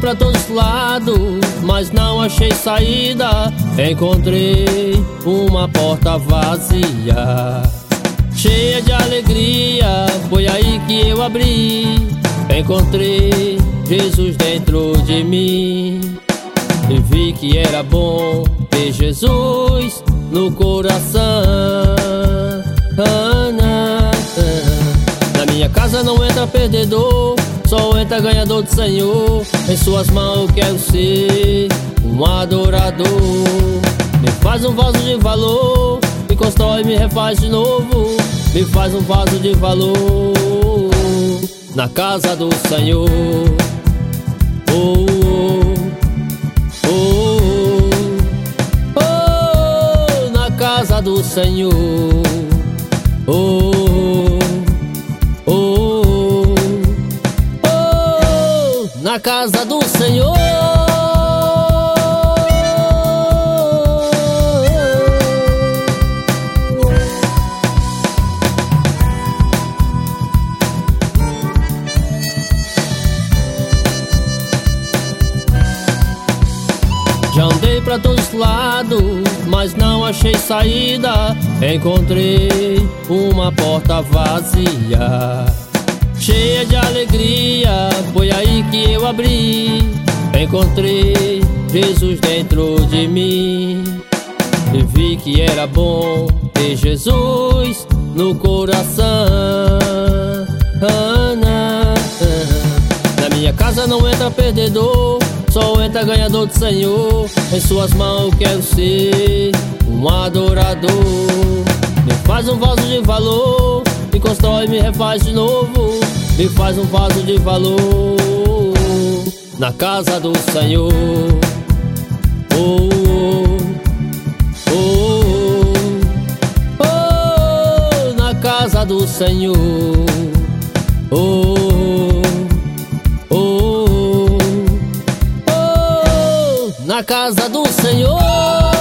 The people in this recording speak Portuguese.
pra todos lados, mas não achei saída. Encontrei uma porta vazia, cheia de alegria, foi aí que eu abri. Encontrei Jesus dentro de mim e vi que era bom ter Jesus no coração. Na minha casa não entra perdedor, só entra ganhador do Senhor. Em suas mãos eu quero ser um adorador. Me faz um vaso de valor, me constrói, me refaz de novo. Me faz um vaso de valor na casa do Senhor. Oh, oh, oh, oh, na casa do Senhor. Oh, oh, oh, na casa do Senhor. Já andei pra todos lados, mas não achei saída. Encontrei uma porta vazia, cheia de alegria, foi aí que eu abri. Encontrei Jesus dentro de mim e vi que era bom ter Jesus no coração. Na minha casa não entra perdedor, só entra ganhador do Senhor. Em suas mãos eu quero ser um adorador. Me faz um vaso de valor, me constrói, me refaz de novo. Me faz um vaso de valor na casa do Senhor. Oh, oh, oh, oh, na casa do Senhor. Oh, oh, oh, na casa do Senhor.